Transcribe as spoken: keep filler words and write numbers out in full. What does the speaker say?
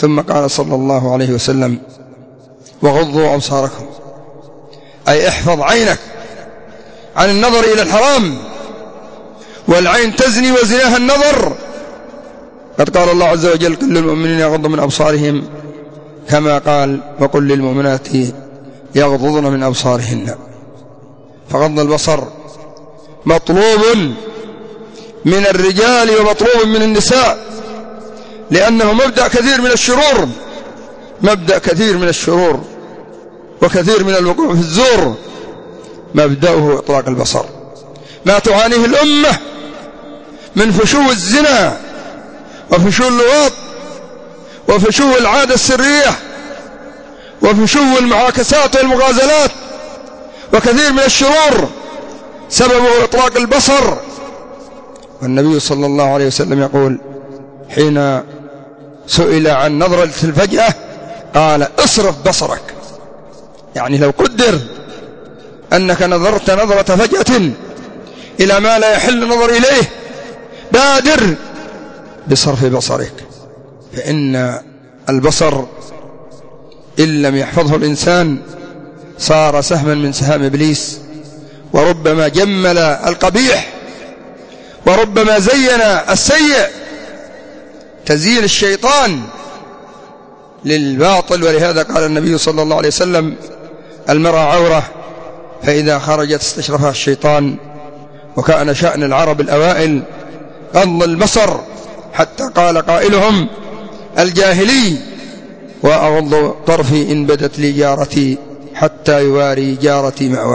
ثم قال صلى الله عليه وسلم وغضوا أبصاركم، أي احفظ عينك عن النظر إلى الحرام، والعين تزني وزناها النظر. قد قال الله عز وجل كل المؤمنين يغضوا من أبصارهم، كما قال وقل للمؤمنات يغضضن من أبصارهن. فغض البصر مطلوب من الرجال ومطلوب من النساء، لأنه مبدأ كثير من الشرور، مبدأ كثير من الشرور وكثير من الوقوع في الزور مبدأه إطلاق البصر. ما تعانيه الأمة من فشو الزنا وفشو اللواط وفشو العادة السرية وفشو المعاكسات والمغازلات وكثير من الشرور سببه إطلاق البصر. والنبي صلى الله عليه وسلم يقول حين سئل عن نظرة الفجأة قال اصرف بصرك، يعني لو قدر أنك نظرت نظرة فجأة إلى ما لا يحل النظر إليه بادر بصرف بصرك، فإن البصر إن لم يحفظه الإنسان صار سهما من سهام إبليس، وربما جمل القبيح وربما زين السيء تزيين الشيطان للباطل. ولهذا قال النبي صلى الله عليه وسلم المرأة عورة، فإذا خرجت استشرفها الشيطان. وكان شأن العرب الأوائل غض البصر، حتى قال قائلهم الجاهلي وأغض طرفي إن بدت لي جارتي حتى يواري جارتي مأوى.